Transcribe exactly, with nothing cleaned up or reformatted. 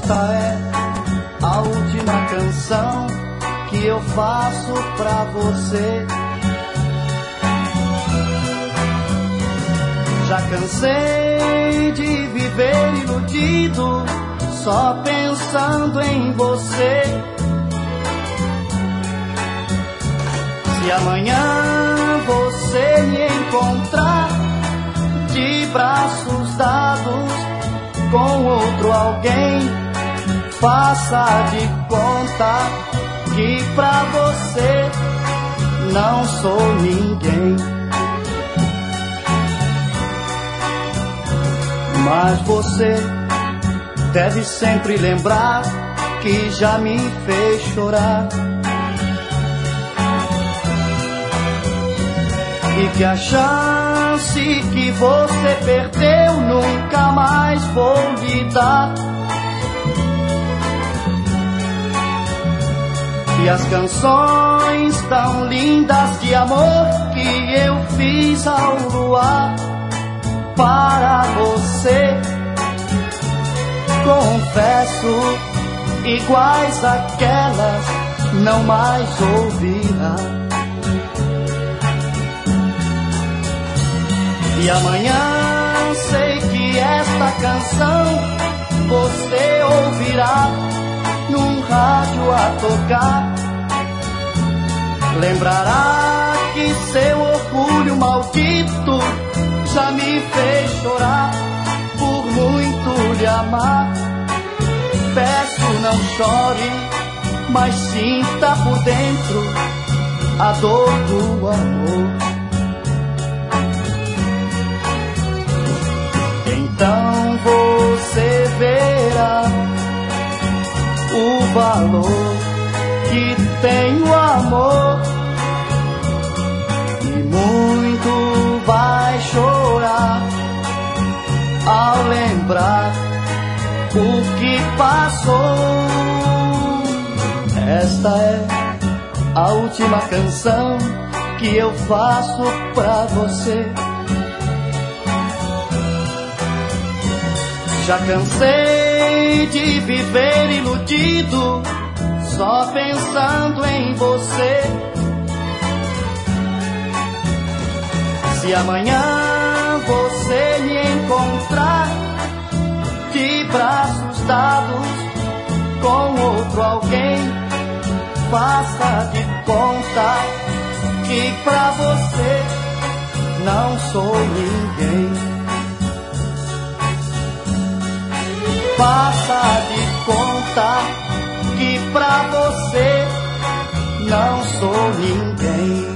Esta é a última canção que eu faço pra você. Já cansei de viver iludido, só pensando em você. Se amanhã você me encontrar de braços dados com outro alguém, faça de conta que pra você não sou ninguém. Mas você deve sempre lembrar que já me fez chorar, e que a chance que você perdeu nunca mais vou lhe dar. E as canções tão lindas de amor que eu fiz ao luar para você, confesso, iguais àquelas não mais ouvirá. E amanhã sei que esta canção você ouvirá num rádio a tocar. Lembrará que seu orgulho maldito já me fez chorar por muito lhe amar. Peço, não chore, mas sinta por dentro a dor do amor. Então você verá o valor que tem o amor, e muito vai chorar ao lembrar o que passou. Esta é a última canção que eu faço pra você. Já cansei de viver iludido, só pensando em você. Se amanhã você me encontrar de braços dados com outro alguém, faça de conta que pra você não sou ninguém. Faça de conta que pra você não sou ninguém.